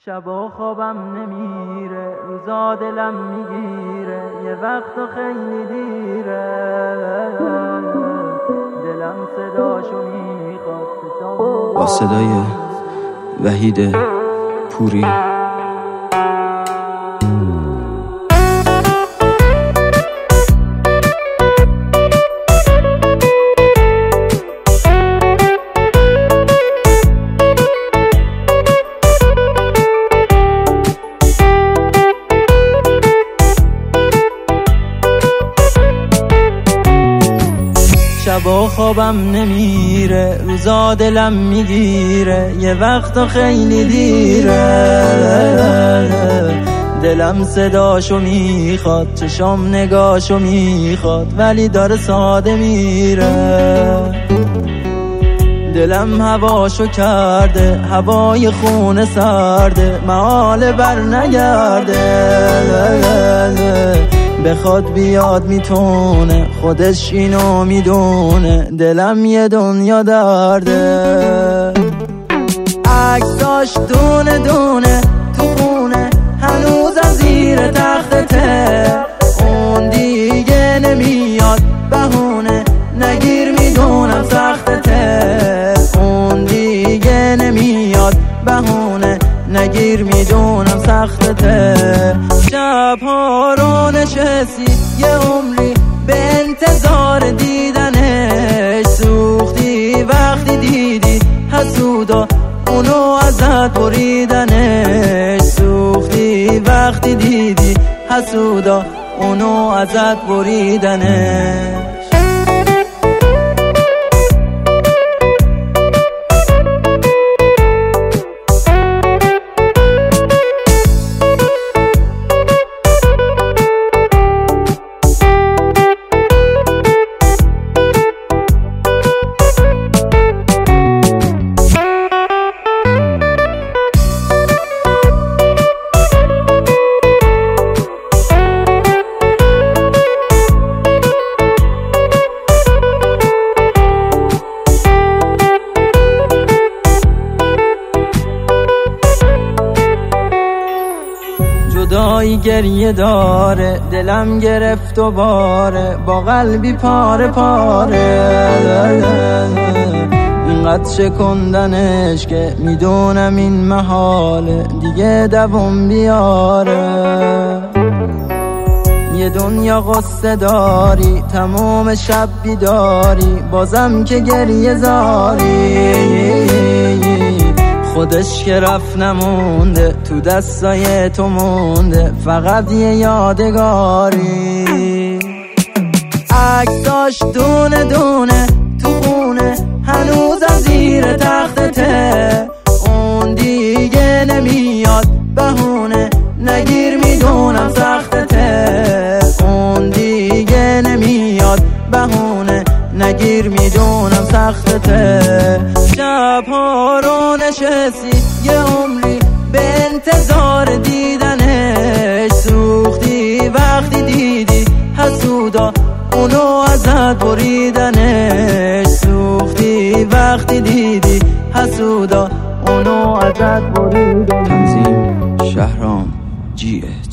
شبا خوابم نمیره، روزا دلم میگیره، یه وقت خیلی دیره، دلم صداشو میخواد. با صدای وحید پوری. شبا خوابم نمیره، روزا دلم میگیره، یه وقت خیلی دیره، دلم صداشو میخواد، چشام نگاشو میخواد، ولی داره ساده میره. دلم هواشو کرده، هوای خونه سرده، محال بر نگرده، بخواد بیاد میتونه، خودش اینو میدونه، دلم یه دنیا درده. عکساش دونه دونه تو خونه، هنوزم زیر تختته، اون دیگه نمیاد بهونه، نگیر میدونم سختته، اون دیگه نمیاد بهونه، نگیر میدونم سختته. شبها رو نشستی یه عمری به انتظار دیدنش، سوختی وقتی دیدی حسودا اونو ازت بریدنش، سوختی وقتی دیدی حسودا اونو ازت بریدنش. جدایی گریه داره، دلم گرفت و باره، با قلبی پاره پاره، اینقدر شکندنش که میدونم این محاله دیگه دوام بیاره. یه دنیا قصه داری، تمام شب بیداری، بازم که گریه زاری، خودش که رفت نمونده، تو دستای تو مونده، فقط یه یادگاری. عکساش دونه دونه تو خونه، هنوزم زیر تختته، اون دیگه نمیاد بهونه، نگیر میدونم سختته، اون دیگه نمیاد بهونه، نگیر میدونم سختته. شبها رو نشستی یه عمری به انتظار دیدنش، سوختی وقتی دیدی حسودا اونو ازت بریدنش، سوختی وقتی دیدی حسودا اونو ازت بریدنش. تنظیم شهرام GS.